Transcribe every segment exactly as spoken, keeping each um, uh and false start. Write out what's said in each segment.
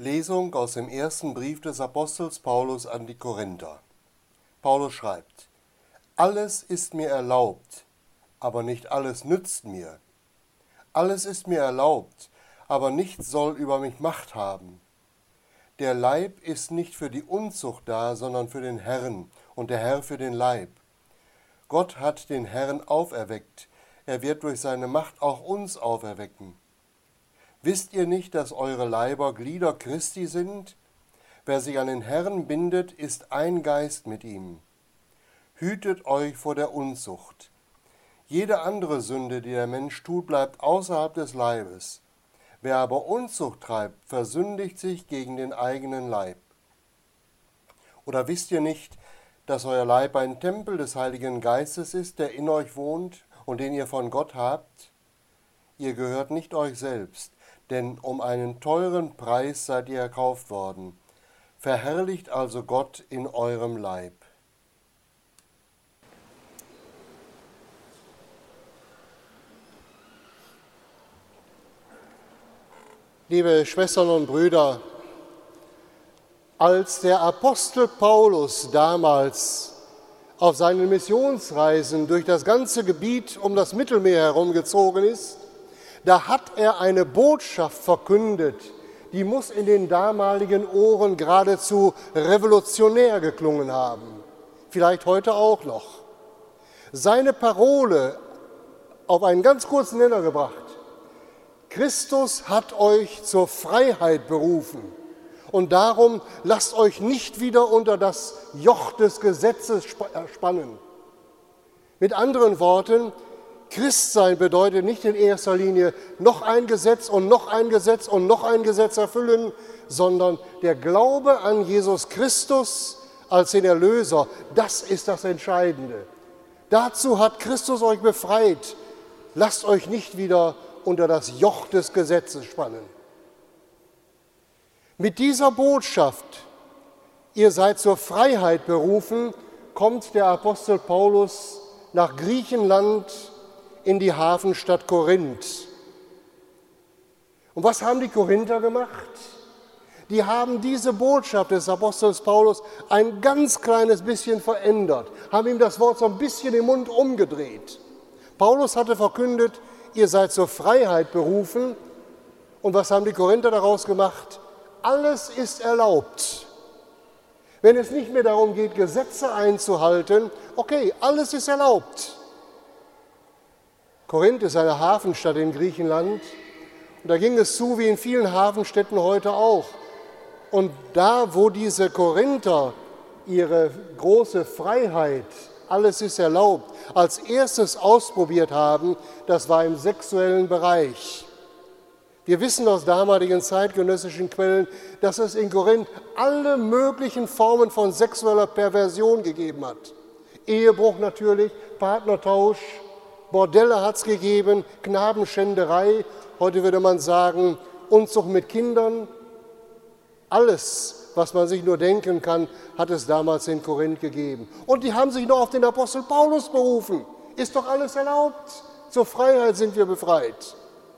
Lesung aus dem ersten Brief des Apostels Paulus an die Korinther. Paulus schreibt: Alles ist mir erlaubt, aber nicht alles nützt mir. Alles ist mir erlaubt, aber nichts soll über mich Macht haben. Der Leib ist nicht für die Unzucht da, sondern für den Herrn und der Herr für den Leib. Gott hat den Herrn auferweckt, er wird durch seine Macht auch uns auferwecken. Wisst ihr nicht, dass eure Leiber Glieder Christi sind? Wer sich an den Herrn bindet, ist ein Geist mit ihm. Hütet euch vor der Unzucht. Jede andere Sünde, die der Mensch tut, bleibt außerhalb des Leibes. Wer aber Unzucht treibt, versündigt sich gegen den eigenen Leib. Oder wisst ihr nicht, dass euer Leib ein Tempel des Heiligen Geistes ist, der in euch wohnt und den ihr von Gott habt? Ihr gehört nicht euch selbst, denn um einen teuren Preis seid ihr erkauft worden. Verherrlicht also Gott in eurem Leib. Liebe Schwestern und Brüder, als der Apostel Paulus damals auf seinen Missionsreisen durch das ganze Gebiet um das Mittelmeer herumgezogen ist, da hat er eine Botschaft verkündet, die muss in den damaligen Ohren geradezu revolutionär geklungen haben, vielleicht heute auch noch. Seine Parole auf einen ganz kurzen Nenner gebracht: Christus hat euch zur Freiheit berufen und darum lasst euch nicht wieder unter das Joch des Gesetzes spannen. Mit anderen Worten, Christsein bedeutet nicht in erster Linie noch ein Gesetz und noch ein Gesetz und noch ein Gesetz erfüllen, sondern der Glaube an Jesus Christus als den Erlöser, das ist das Entscheidende. Dazu hat Christus euch befreit. Lasst euch nicht wieder unter das Joch des Gesetzes spannen. Mit dieser Botschaft, ihr seid zur Freiheit berufen, kommt der Apostel Paulus nach Griechenland in die Hafenstadt Korinth. Und was haben die Korinther gemacht? Die haben diese Botschaft des Apostels Paulus ein ganz kleines bisschen verändert, haben ihm das Wort so ein bisschen im Mund umgedreht. Paulus hatte verkündet: Ihr seid zur Freiheit berufen. Und was haben die Korinther daraus gemacht? Alles ist erlaubt. Wenn es nicht mehr darum geht, Gesetze einzuhalten, okay, alles ist erlaubt. Korinth ist eine Hafenstadt in Griechenland und da ging es zu wie in vielen Hafenstädten heute auch. Und da, wo diese Korinther ihre große Freiheit, alles ist erlaubt, als erstes ausprobiert haben, das war im sexuellen Bereich. Wir wissen aus damaligen zeitgenössischen Quellen, dass es in Korinth alle möglichen Formen von sexueller Perversion gegeben hat. Ehebruch natürlich, Partnertausch, Bordelle hat es gegeben, Knabenschänderei, heute würde man sagen Unzucht mit Kindern. Alles, was man sich nur denken kann, hat es damals in Korinth gegeben. Und die haben sich noch auf den Apostel Paulus berufen. Ist doch alles erlaubt. Zur Freiheit sind wir befreit.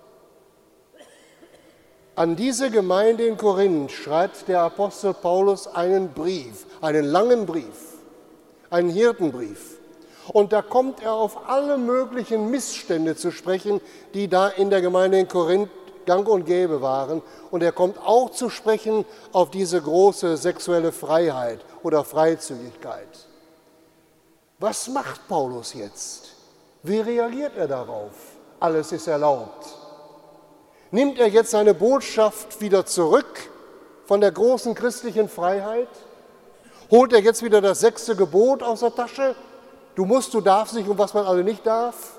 An diese Gemeinde in Korinth schreibt der Apostel Paulus einen Brief, einen langen Brief, einen Hirtenbrief. Und da kommt er auf alle möglichen Missstände zu sprechen, die da in der Gemeinde in Korinth gang und gäbe waren. Und er kommt auch zu sprechen auf diese große sexuelle Freiheit oder Freizügigkeit. Was macht Paulus jetzt? Wie reagiert er darauf? Alles ist erlaubt. Nimmt er jetzt seine Botschaft wieder zurück von der großen christlichen Freiheit? Holt er jetzt wieder das sechste Gebot aus der Tasche? Du musst, du darfst nicht und was man alle nicht darf?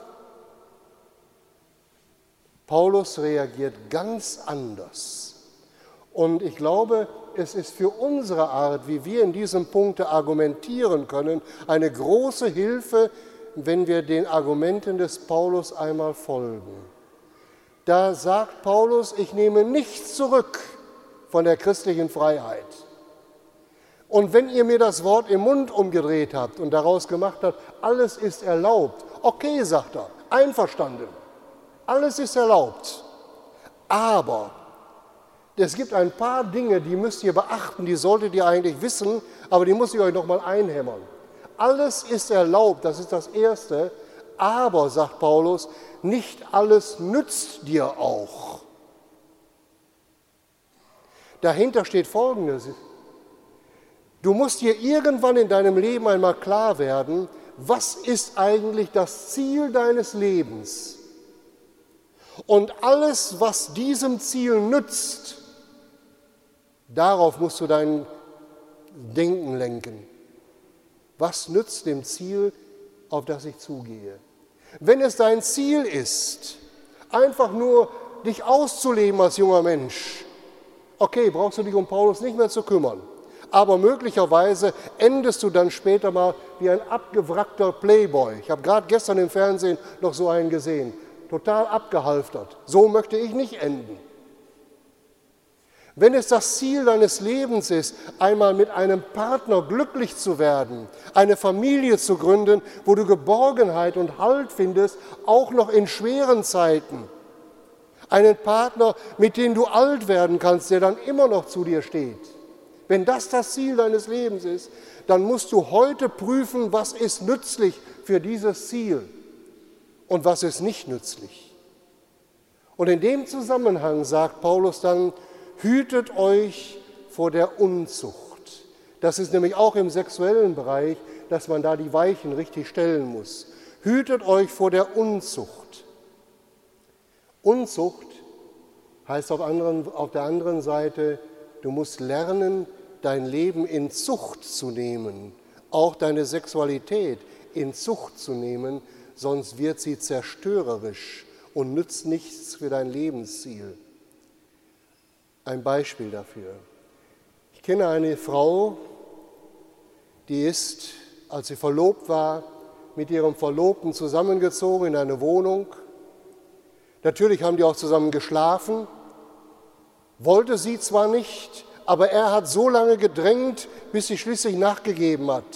Paulus reagiert ganz anders. Und ich glaube, es ist für unsere Art, wie wir in diesem Punkt argumentieren können, eine große Hilfe, wenn wir den Argumenten des Paulus einmal folgen. Da sagt Paulus: Ich nehme nichts zurück von der christlichen Freiheit. Und wenn ihr mir das Wort im Mund umgedreht habt und daraus gemacht habt, alles ist erlaubt, okay, sagt er, einverstanden, alles ist erlaubt. Aber Es gibt ein paar Dinge, die müsst ihr beachten, die solltet ihr eigentlich wissen, aber die muss ich euch nochmal einhämmern. Alles ist erlaubt, das ist das Erste, aber, sagt Paulus, nicht alles nützt dir auch. Dahinter steht Folgendes. Du musst dir irgendwann in deinem Leben einmal klar werden, was ist eigentlich das Ziel deines Lebens? Und alles, was diesem Ziel nützt, darauf musst du dein Denken lenken. Was nützt dem Ziel, auf das ich zugehe? Wenn es dein Ziel ist, einfach nur dich auszuleben als junger Mensch, okay, brauchst du dich um Paulus nicht mehr zu kümmern. Aber möglicherweise endest du dann später mal wie ein abgewrackter Playboy. Ich habe gerade gestern im Fernsehen noch so einen gesehen, total abgehalftert. So möchte ich nicht enden. Wenn es das Ziel deines Lebens ist, einmal mit einem Partner glücklich zu werden, eine Familie zu gründen, wo du Geborgenheit und Halt findest, auch noch in schweren Zeiten, einen Partner, mit dem du alt werden kannst, der dann immer noch zu dir steht. Wenn das das Ziel deines Lebens ist, dann musst du heute prüfen, was ist nützlich für dieses Ziel und was ist nicht nützlich. Und in dem Zusammenhang sagt Paulus dann, hütet euch vor der Unzucht. Das ist nämlich auch im sexuellen Bereich, dass man da die Weichen richtig stellen muss. Hütet euch vor der Unzucht. Unzucht heißt auf, anderen, auf der anderen Seite, du musst lernen, dein Leben in Zucht zu nehmen, auch deine Sexualität in Zucht zu nehmen, sonst wird sie zerstörerisch und nützt nichts für dein Lebensziel. Ein Beispiel dafür. Ich kenne eine Frau, die ist, als sie verlobt war, mit ihrem Verlobten zusammengezogen in eine Wohnung. Natürlich haben die auch zusammen geschlafen, wollte sie zwar nicht, aber er hat so lange gedrängt, bis sie schließlich nachgegeben hat.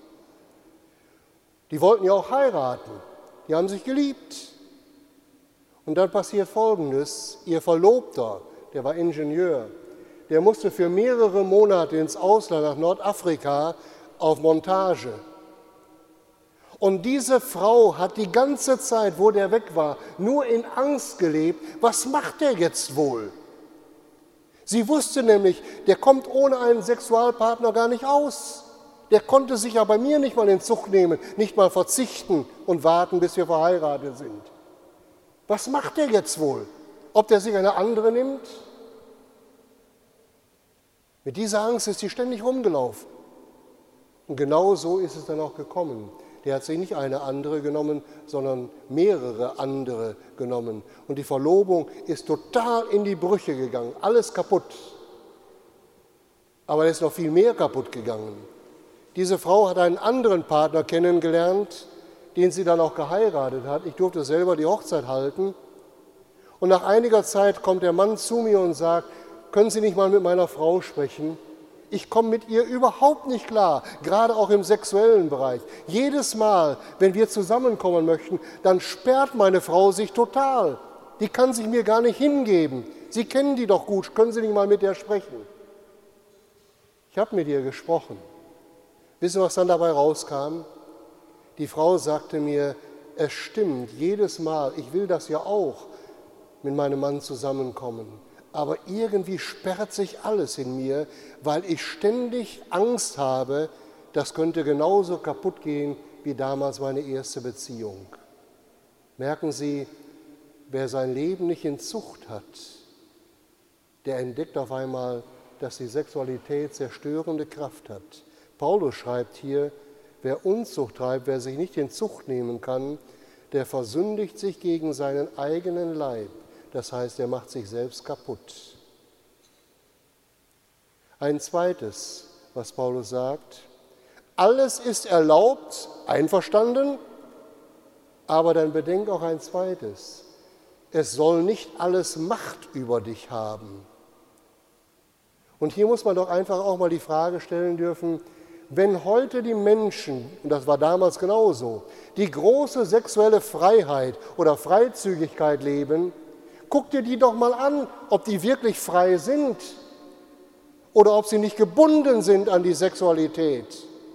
Die wollten ja auch heiraten, die haben sich geliebt. Und dann passiert Folgendes, ihr Verlobter, der war Ingenieur, der musste für mehrere Monate ins Ausland, nach Nordafrika, auf Montage. Und diese Frau hat die ganze Zeit, wo der weg war, nur in Angst gelebt, was macht der jetzt wohl? Sie wusste nämlich, der kommt ohne einen Sexualpartner gar nicht aus. Der konnte sich ja bei mir nicht mal in Zucht nehmen, nicht mal verzichten und warten, bis wir verheiratet sind. Was macht der jetzt wohl? Ob der sich eine andere nimmt? Mit dieser Angst ist sie ständig rumgelaufen. Und genau so ist es dann auch gekommen. Der hat sich nicht eine andere genommen, sondern mehrere andere genommen. Und die Verlobung ist total in die Brüche gegangen, alles kaputt. Aber es ist noch viel mehr kaputt gegangen. Diese Frau hat einen anderen Partner kennengelernt, den sie dann auch geheiratet hat. Ich durfte selber die Hochzeit halten. Und nach einiger Zeit kommt der Mann zu mir und sagt, können Sie nicht mal mit meiner Frau sprechen? Ich komme mit ihr überhaupt nicht klar, gerade auch im sexuellen Bereich. Jedes Mal, wenn wir zusammenkommen möchten, dann sperrt meine Frau sich total. Die kann sich mir gar nicht hingeben. Sie kennen die doch gut, können Sie nicht mal mit der sprechen? Ich habe mit ihr gesprochen. Wissen Sie, was dann dabei rauskam? Die Frau sagte mir, es stimmt, jedes Mal, ich will das ja auch, mit meinem Mann zusammenkommen. Aber irgendwie sperrt sich alles in mir, weil ich ständig Angst habe, das könnte genauso kaputt gehen wie damals meine erste Beziehung. Merken Sie, wer sein Leben nicht in Zucht hat, der entdeckt auf einmal, dass die Sexualität zerstörende Kraft hat. Paulus schreibt hier, wer Unzucht treibt, wer sich nicht in Zucht nehmen kann, der versündigt sich gegen seinen eigenen Leib. Das heißt, er macht sich selbst kaputt. Ein zweites, was Paulus sagt, alles ist erlaubt, einverstanden, aber dann bedenk auch ein zweites, es soll nicht alles Macht über dich haben. Und hier muss man doch einfach auch mal die Frage stellen dürfen, wenn heute die Menschen, und das war damals genauso, die große sexuelle Freiheit oder Freizügigkeit leben, Guck dir die doch mal an, ob die wirklich frei sind oder ob sie nicht gebunden sind an die Sexualität.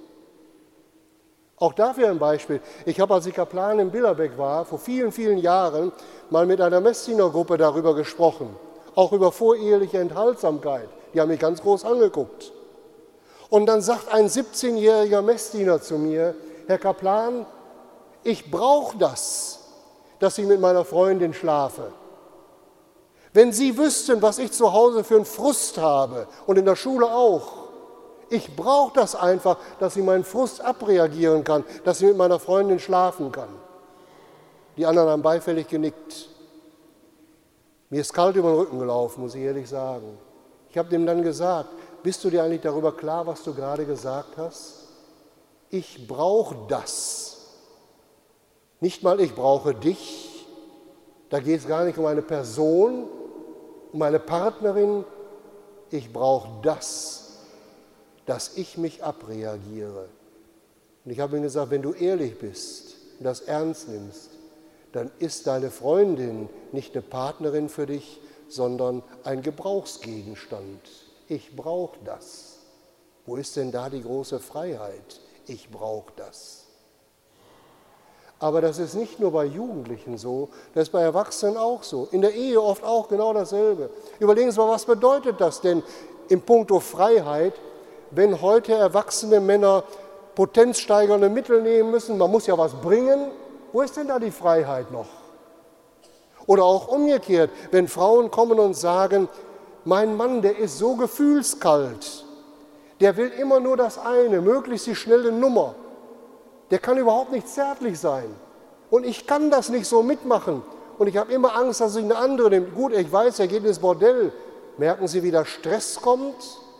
Auch dafür ein Beispiel. Ich habe, als ich Kaplan in Billerbeck war, vor vielen, vielen Jahren, mal mit einer Messdienergruppe darüber gesprochen, auch über voreheliche Enthaltsamkeit. Die haben mich ganz groß angeguckt. Und dann sagt ein siebzehnjähriger Messdiener zu mir, Herr Kaplan, ich brauche das, dass ich mit meiner Freundin schlafe. Wenn Sie wüssten, was ich zu Hause für einen Frust habe und in der Schule auch, ich brauche das einfach, dass ich meinen Frust abreagieren kann, dass ich mit meiner Freundin schlafen kann. Die anderen haben beifällig genickt. Mir ist kalt über den Rücken gelaufen, muss ich ehrlich sagen. Ich habe dem dann gesagt, bist du dir eigentlich darüber klar, was du gerade gesagt hast? Ich brauche das. Nicht mal ich brauche dich. Da geht es gar nicht um eine Person, um eine Partnerin. Ich brauche das, dass ich mich abreagiere. Und ich habe ihm gesagt, wenn du ehrlich bist und das ernst nimmst, dann ist deine Freundin nicht eine Partnerin für dich, sondern ein Gebrauchsgegenstand. Ich brauche das. Wo ist denn da die große Freiheit? Ich brauche das. Aber das ist nicht nur bei Jugendlichen so, das ist bei Erwachsenen auch so. In der Ehe oft auch genau dasselbe. Überlegen Sie mal, was bedeutet das denn in puncto Freiheit, wenn heute erwachsene Männer potenzsteigernde Mittel nehmen müssen? Man muss ja was bringen. Wo ist denn da die Freiheit noch? Oder auch umgekehrt, wenn Frauen kommen und sagen, mein Mann, der ist so gefühlskalt, der will immer nur das eine, möglichst die schnelle Nummer. Der kann überhaupt nicht zärtlich sein. Und ich kann das nicht so mitmachen. Und ich habe immer Angst, dass ich eine andere nehme. Gut, ich weiß, er geht ins Bordell. Merken Sie, wie der Stress kommt?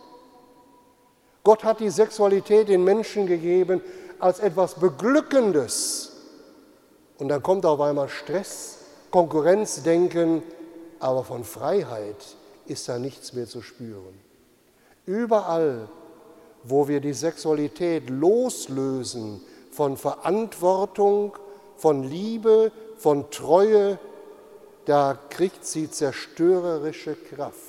Gott hat die Sexualität den Menschen gegeben als etwas Beglückendes. Und dann kommt auf einmal Stress, Konkurrenzdenken, aber von Freiheit ist da nichts mehr zu spüren. Überall, wo wir die Sexualität loslösen von Verantwortung, von Liebe, von Treue, da kriegt sie zerstörerische Kraft.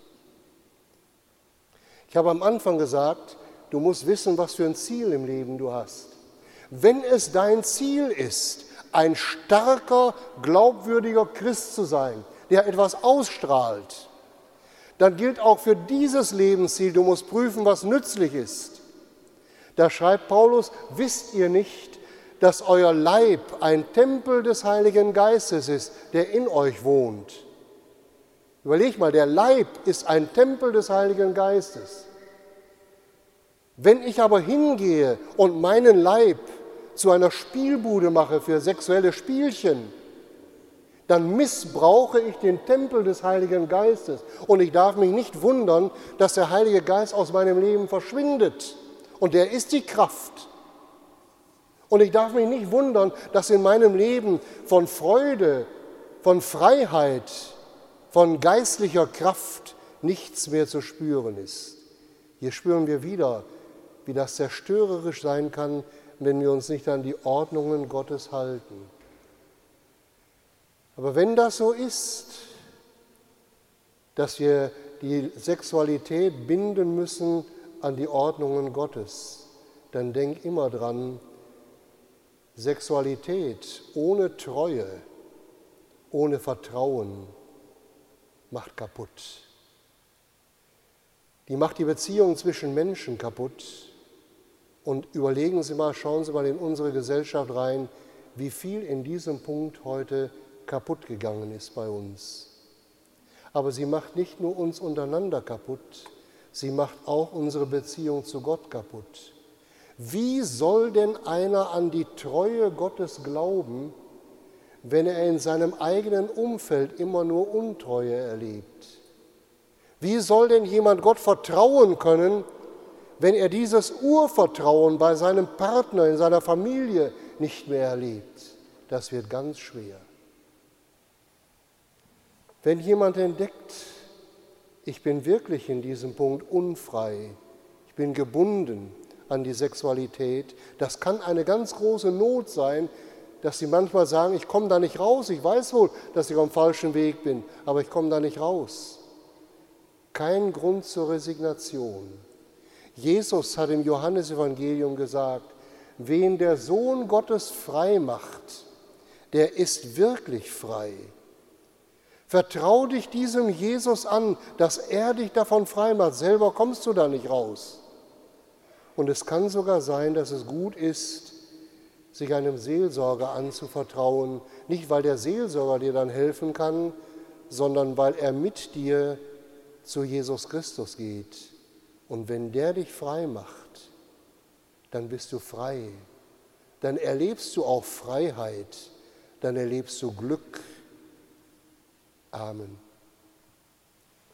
Ich habe am Anfang gesagt, du musst wissen, was für ein Ziel im Leben du hast. Wenn es dein Ziel ist, ein starker, glaubwürdiger Christ zu sein, der etwas ausstrahlt, dann gilt auch für dieses Lebensziel, du musst prüfen, was nützlich ist. Da schreibt Paulus, wisst ihr nicht, dass euer Leib ein Tempel des Heiligen Geistes ist, der in euch wohnt? Überleg mal, der Leib ist ein Tempel des Heiligen Geistes. Wenn ich aber hingehe und meinen Leib zu einer Spielbude mache für sexuelle Spielchen, dann missbrauche ich den Tempel des Heiligen Geistes. Und ich darf mich nicht wundern, dass der Heilige Geist aus meinem Leben verschwindet. Und der ist die Kraft. Und ich darf mich nicht wundern, dass in meinem Leben von Freude, von Freiheit, von geistlicher Kraft nichts mehr zu spüren ist. Hier spüren wir wieder, wie das zerstörerisch sein kann, wenn wir uns nicht an die Ordnungen Gottes halten. Aber wenn das so ist, dass wir die Sexualität binden müssen an die Ordnungen Gottes, dann denk immer dran, Sexualität ohne Treue, ohne Vertrauen macht kaputt. Die macht die Beziehung zwischen Menschen kaputt. Und überlegen Sie mal, schauen Sie mal in unsere Gesellschaft rein, wie viel in diesem Punkt heute kaputt gegangen ist bei uns. Aber sie macht nicht nur uns untereinander kaputt, sie macht auch unsere Beziehung zu Gott kaputt. Wie soll denn einer an die Treue Gottes glauben, wenn er in seinem eigenen Umfeld immer nur Untreue erlebt? Wie soll denn jemand Gott vertrauen können, wenn er dieses Urvertrauen bei seinem Partner, in seiner Familie nicht mehr erlebt? Das wird ganz schwer. Wenn jemand entdeckt, ich bin wirklich in diesem Punkt unfrei, ich bin gebunden an die Sexualität, das kann eine ganz große Not sein, dass sie manchmal sagen, ich komme da nicht raus, ich weiß wohl, dass ich auf dem falschen Weg bin, aber ich komme da nicht raus. Kein Grund zur Resignation. Jesus hat im Johannesevangelium gesagt, wen der Sohn Gottes frei macht, der ist wirklich frei. Vertrau dich diesem Jesus an, dass er dich davon frei macht. Selber kommst du da nicht raus. Und es kann sogar sein, dass es gut ist, sich einem Seelsorger anzuvertrauen, nicht weil der Seelsorger dir dann helfen kann, sondern weil er mit dir zu Jesus Christus geht. Und wenn der dich frei macht, dann bist du frei. Dann erlebst du auch Freiheit, dann erlebst du Glück. Amen.